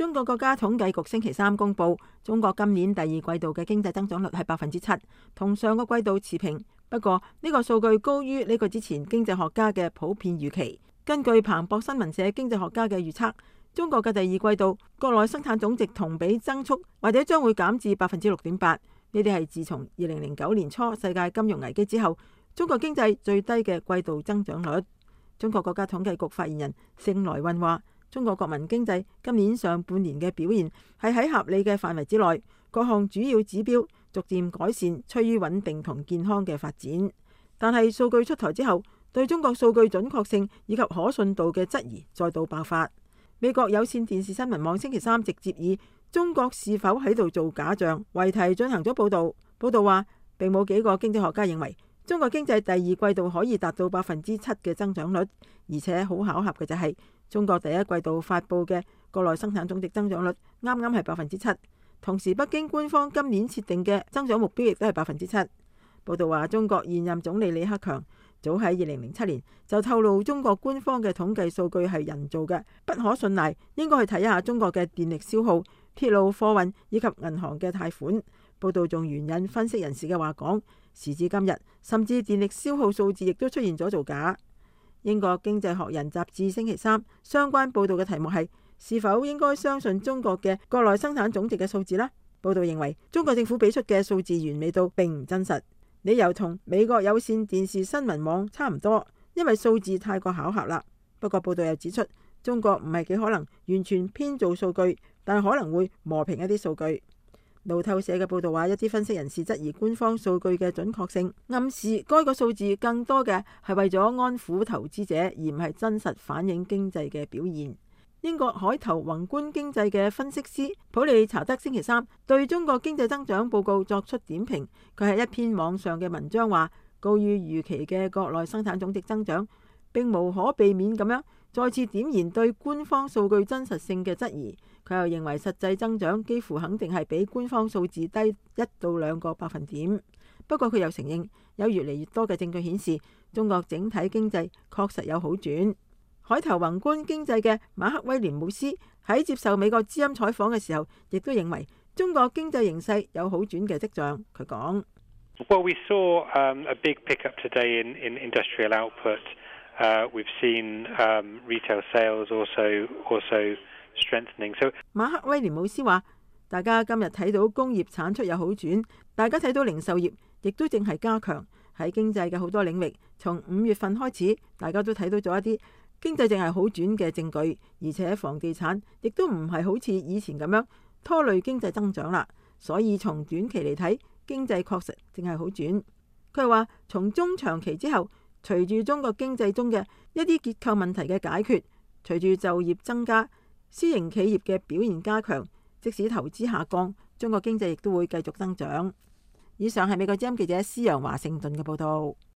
中國國家統計局星期三公布，中國今年第二季度嘅經濟增長率係7%，同上個季度持平。不過呢個數據高於呢個之前經濟學家嘅普遍預期。根據彭博新聞社經濟學家嘅預測，中國嘅第二季度國內生產總值同比增速或者將會減至6.8%。呢啲係自從2009年初世界金融危機之後，中國經濟最低嘅季度增長率。中國國家統計局發言人盛來運話，中國國民經濟今年上半年嘅表現係喺合理嘅範圍之內，各項主要指標逐漸改善，趨於穩定同健康嘅發展。但係數據出台之後，對中國數據準確性以及可信度嘅質疑再度爆發。美國有線電視新聞網星期三直接以中國是否喺度做假象為題進行咗報導。報導話並冇幾個經濟學家認為中國經濟第二季度可以達到7%嘅增長率，而且好巧合嘅就係中國第一季度發布嘅國內生產總值增長率啱啱係7%，同時北京官方今年設定嘅增長目標亦都係7%。報導話中國現任總理李克強早喺2007年就透露中國官方嘅統計數據係人造嘅，不可信賴，應該去睇一下中國嘅電力消耗、鐵路貨運以及銀行嘅貸款。報道仲援引分析人士嘅話講，時至今日，甚至電力消耗數字亦都出現咗造假。英國經濟學人雜誌星期三相關報道嘅題目係是否應該相信中國嘅國內生產總值嘅數字呢？報道認為中國政府俾出嘅數字完美度並唔真實。理由同美國有線電視新聞網差唔多，因為數字太過巧合啦。不過報道又指出，中國唔係幾可能完全編造數據，但可能會磨平一啲數據。路透社嘅報道話，一啲分析人士質疑官方數據嘅準確性，暗示該個數字更多嘅係為咗安撫投資者，而唔係真實反映經濟嘅表現。英國海投宏觀經濟嘅分析師普利查德星期三對中國經濟增長報告作出點評。佢喺一篇網上嘅文章話，高於預期嘅國內生產總值增長並無可避免咁樣再次點燃對官方數據真實性嘅質疑。佢又認為實際增長幾乎肯定係比官方數字低1到2個百分點。不過佢又承認有越嚟越多嘅證據顯示中國整體經濟確實有好轉。海投宏觀經濟嘅馬克威廉姆斯喺接受美國之音採訪嘅時候，亦都認為中國經濟形勢有好轉嘅跡象。佢講 ：Well, we saw a big pickup today in industrial output. We've seen retail sales also strengthening. So 馬克威廉姆斯話：大家今日睇到工業產出有好轉，大家睇到零售業亦都正係加強。喺經濟嘅好多領域，從5月份開始，大家都睇到咗一啲經濟正係好轉嘅證據，而且房地產亦都唔係好似以前咁樣拖累經濟增長啦。所以從短期嚟睇，經濟確實正係好轉。佢話從中長期之後，隨住中國經濟中嘅一啲結構問題嘅解決，隨住就業增加，私營企業嘅表現加強，即使投資下降，中國經濟亦都會繼續增長。以上係美國之音記者施陽華盛頓嘅報道。